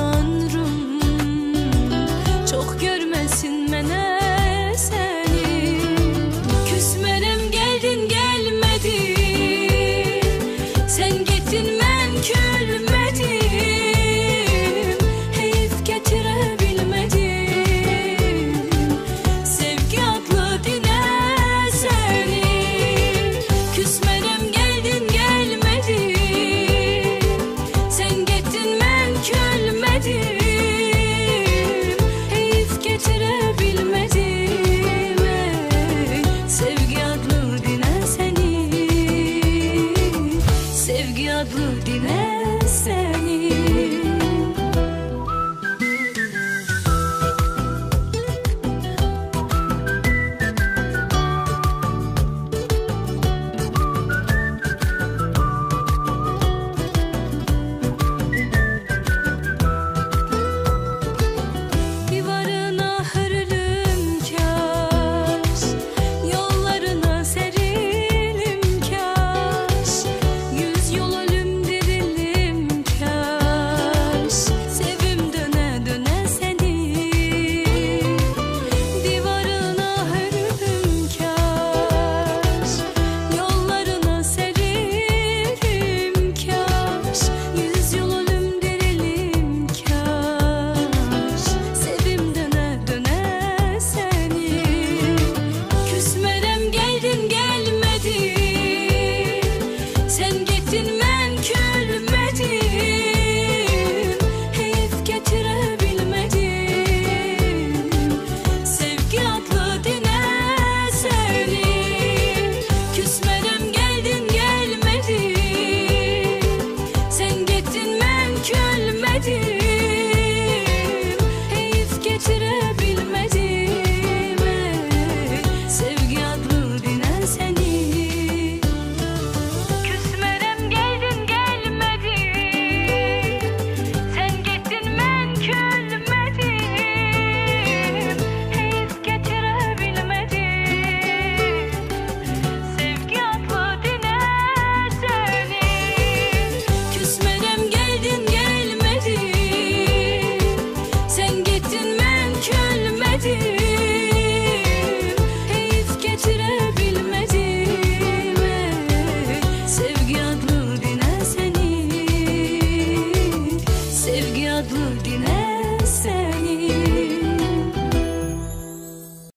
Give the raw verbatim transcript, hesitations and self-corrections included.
Tanrım çok görmesin mene seni. Küsmenem geldin gelmedin, sen gittin men külmedim. Heyif getirebilmedim sevgi adlı dine seni. Küsmenem geldin gelmedin, sen gittin men külmedim. Heyif getirebilmedim ey sevgi adlı dine seni. Sevgi adlı dine seni. Divarına hırlım kaş, yollarına serilim kaş. Yüz yol ölüm dirilim kaş, sevim döne döne seni. Divarına hırlım kaş, yollarına serilim kaş. Yüz yol ölüm dirilim kaş, sevim döne döne seni. Küsmenem geldin gelmedin, sen gittin men külmedim. Heyif getirebilmedim sevgi adlı dine seni. Küsmenem geldin gelmedin, sen gittin men külmedim. Heyif getirebilmedim ey sevgi adlı dine seni. Küsmenem geldin gelmedin, sen gittin men külmedim. Heyif getirebilmedim sevgi adlı dine seni. Küsmenem geldin gelmedin, sen gittin men külmedim.